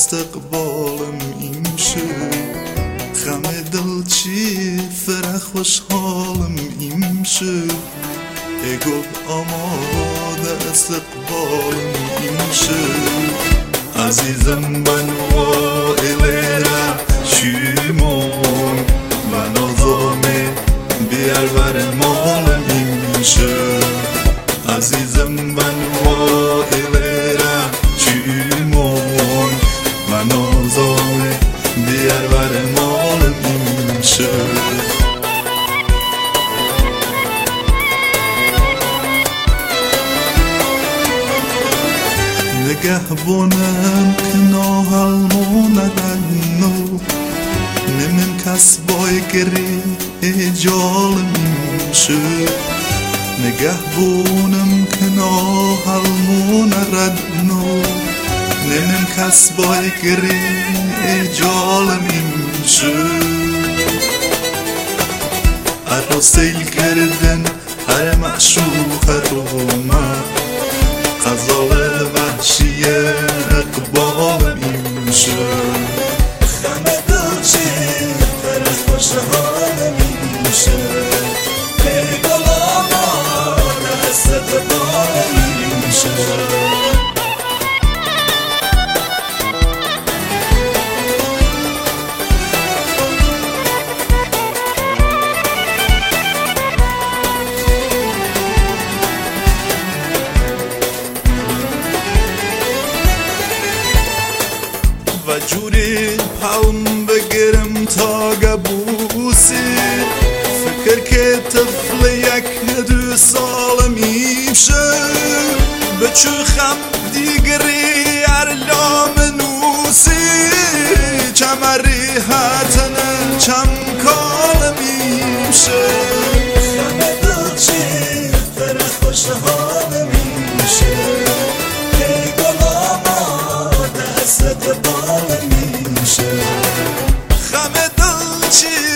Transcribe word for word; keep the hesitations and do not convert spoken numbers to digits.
استقبالم ایمشه خم دل چی فرح خوشحالم ایمشه ای گل آماده استقبالم ایمشه عزیزم من وائلera شیمون من آزامه بیار بر مالم ایمشه عزیزم من وائلera شیمون من آزامه بیار بر مالم ایمشه نگهبانم که ناهلمونه نو نمیم کس بای گری جالم میشه نگهبانم که ناهلمونه نو نمیم کس بای گری جالم میشه هر سیل کردن هر معشوق رومه غزال وحشی اقبالم ایمشه خم دل چی فرح خوشحالم ایمشه ای گل آماده استقبالم ایمشه و جوری پاوم بگیرم تا گبوسی فکر که طفل یک دو سال میشه بچو خم دیگری ارلام نوسی چمری هاتنه چم کال میشه خم دل چی فرح خوشحال میشه ای گل آماده استقبال میشه خم دل چی